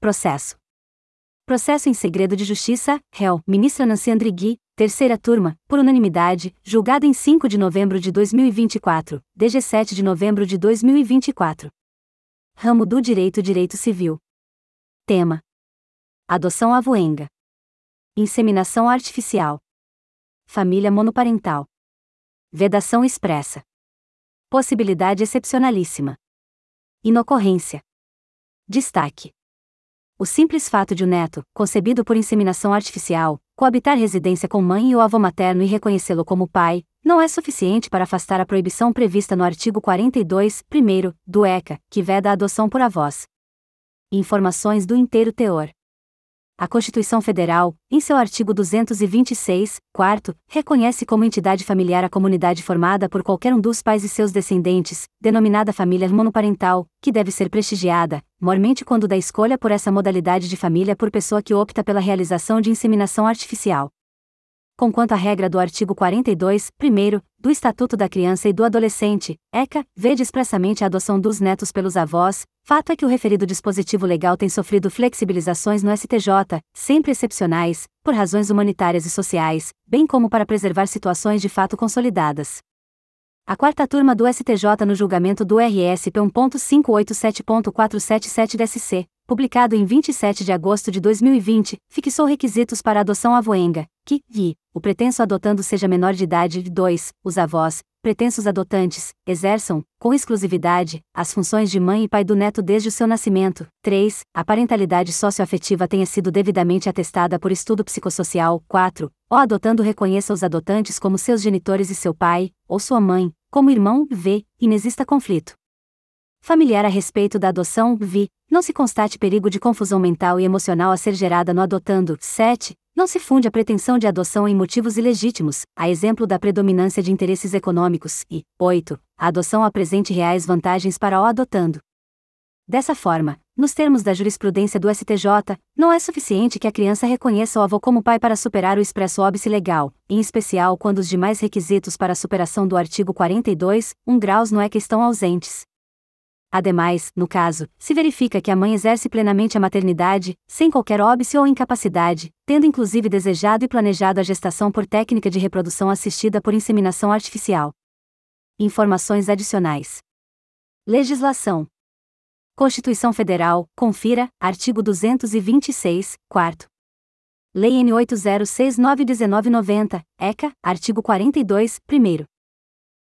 Processo. Processo em segredo de justiça, réu, ministra Nancy Andrighi, terceira turma, por unanimidade, julgado em 5 de novembro de 2024, DG 7 de novembro de 2024. Ramo do Direito Civil. Tema: adoção avoenga. Inseminação artificial. Família monoparental. Vedação expressa. Possibilidade excepcionalíssima. Inocorrência. Destaque: o simples fato de o neto, concebido por inseminação artificial, coabitar residência com mãe ou avô materno e reconhecê-lo como pai, não é suficiente para afastar a proibição prevista no artigo 42, primeiro, do ECA, que veda a adoção por avós. Informações do inteiro teor. A Constituição Federal, em seu artigo 226, quarto, reconhece como entidade familiar a comunidade formada por qualquer um dos pais e seus descendentes, denominada família monoparental, que deve ser prestigiada, mormente quando da escolha por essa modalidade de família por pessoa que opta pela realização de inseminação artificial. Conquanto à regra do artigo 42, primeiro, do Estatuto da Criança e do Adolescente, ECA, vede expressamente a adoção dos netos pelos avós, fato é que o referido dispositivo legal tem sofrido flexibilizações no STJ, sempre excepcionais, por razões humanitárias e sociais, bem como para preservar situações de fato consolidadas. A quarta turma do STJ no julgamento do RSP 1.587.477 DSC, publicado em 27 de agosto de 2020, fixou requisitos para a adoção avoenga, que, o pretenso adotando seja menor de idade e 2, os avós, pretensos adotantes, exerçam, com exclusividade, as funções de mãe e pai do neto desde o seu nascimento. 3. A parentalidade socioafetiva tenha sido devidamente atestada por estudo psicossocial. 4. O adotando reconheça os adotantes como seus genitores e seu pai, ou sua mãe, como irmão. Inexista conflito familiar a respeito da adoção. Não se constate perigo de confusão mental e emocional a ser gerada no adotando. 7. Não se funde a pretensão de adoção em motivos ilegítimos, a exemplo da predominância de interesses econômicos. E 8. A adoção apresente reais vantagens para o adotando. Dessa forma, nos termos da jurisprudência do STJ, não é suficiente que a criança reconheça o avô como pai para superar o expresso óbice legal, em especial quando os demais requisitos para a superação do artigo 42, 1 graus no ECA estão ausentes. Ademais, no caso, se verifica que a mãe exerce plenamente a maternidade, sem qualquer óbice ou incapacidade, tendo inclusive desejado e planejado a gestação por técnica de reprodução assistida por inseminação artificial. Informações adicionais. Legislação. Constituição Federal, confira, artigo 226, 4º. Lei N. 8069/1990, ECA, artigo 42, 1º.